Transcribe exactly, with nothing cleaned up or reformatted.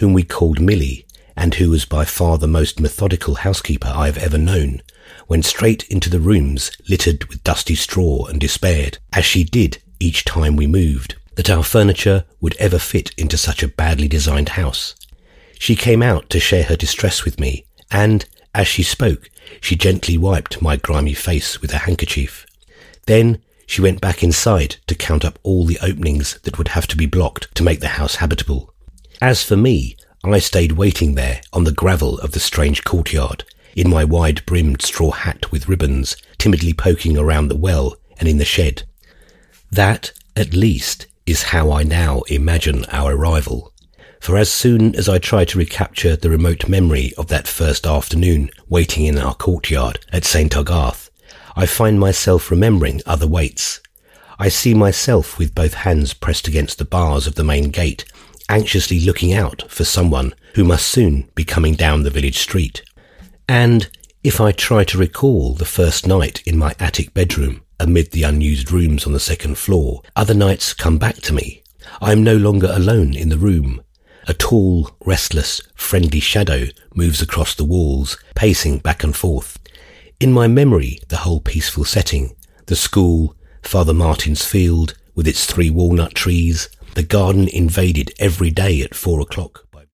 whom we called Millie, and who was by far the most methodical housekeeper I have ever known, went straight into the rooms littered with dusty straw and despaired, as she did each time we moved, that our furniture would ever fit into such a badly designed house. She came out to share her distress with me, and, as she spoke, she gently wiped my grimy face with a handkerchief. Then she went back inside to count up all the openings that would have to be blocked to make the house habitable. As for me, I stayed waiting there on the gravel of the strange courtyard, in my wide-brimmed straw hat with ribbons, timidly poking around the well and in the shed. That, at least, is how I now imagine our arrival. For as soon as I try to recapture the remote memory of that first afternoon waiting in our courtyard at Saint Agarth, I find myself remembering other waits. I see myself with both hands pressed against the bars of the main gate, anxiously looking out for someone who must soon be coming down the village street. And if I try to recall the first night in my attic bedroom amid the unused rooms on the second floor, other nights come back to me. I am no longer alone in the room. A tall, restless, friendly shadow moves across the walls, pacing back and forth. In my memory, the whole peaceful setting, the school, Father Martin's field with its three walnut trees, the garden invaded every day at four o'clock.